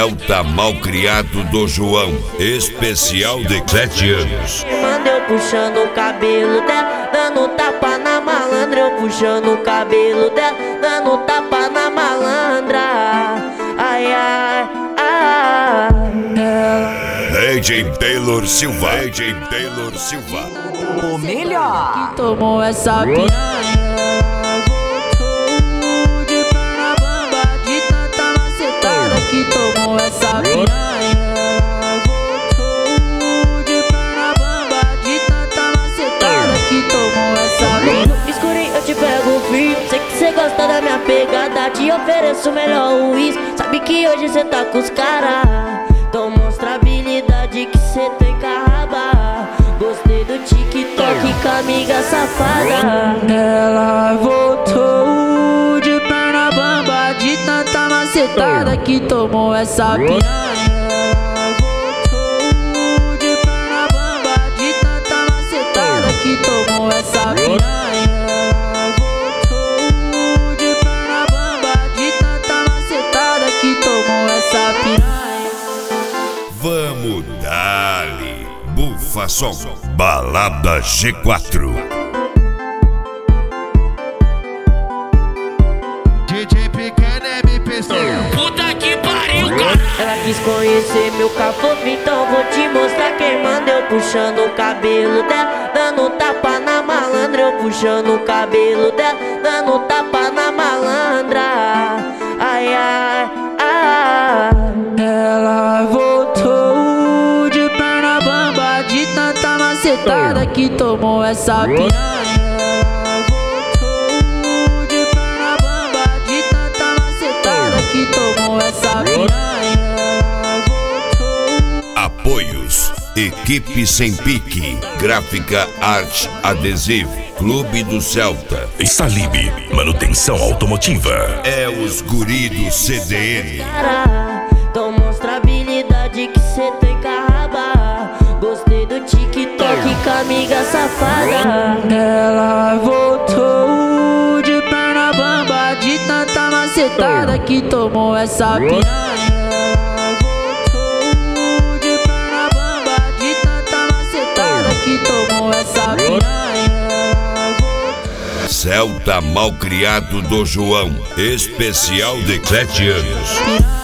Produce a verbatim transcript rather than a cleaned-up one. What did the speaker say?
Celta malcriado do João, especial de sete anos. Manda eu puxando o cabelo dela, dando tapa na malandra. Eu puxando o cabelo dela, dando tapa na malandra. Ai, ai, ai. D J Taylor Silva, D J Taylor Silva. O melhor Que tomou essa piranha. Voltou de perna bamba, de tanta macetada. Que tomou essa piranha. Voltou de perna bamba, de tanta macetada. Que tomou essa piranha. No escurinho eu te pego firme. Sei que cê gosta da minha pegada. Te ofereço o melhor uísque. Sabe que hoje cê tá com os caras. Então mostra a habilidade que cê tem carraba. Gostei do TikTok com a amiga safada. Ela voltou de perna bamba, de tanta macetada que tomou essa piranha. Ela voltou de perna bamba, de tanta macetada que tomou essa piranha. Ela voltou de perna bamba, de tanta macetada que tomou essa piranha. Vamos dali, Bufa Som, Balada G quatro. D J Pequeno M P C. Puta que pariu, cara. Ela quis conhecer meu cafofo, então vou te mostrar quem manda. Eu puxando o cabelo dela, dando tapa na malandra. Eu puxando o cabelo dela, dando tapa na malandra. Ai, ai, ai. Ela voltou de perna bamba, de tanta macetada que tomou essa piranha. Ela voltou de perna bamba, de tanta macetada que tomou essa piranha. Ela voltou. Apoios: Equipe Sem Pique, Gráfica Arte Adesivo, Clube do Celta, Salib, manutenção automotiva. É os guri do C D N. Então mostra a habilidade que cê tem carraba. Gostei do TikTok com a amiga safada. Ela voltou de perna bamba, de tanta macetada que tomou essa piranha. Ela voltou de perna bamba, de tanta macetada que tomou essa piranha. Ela voltou. Celta malcriado do João, especial de sete anos.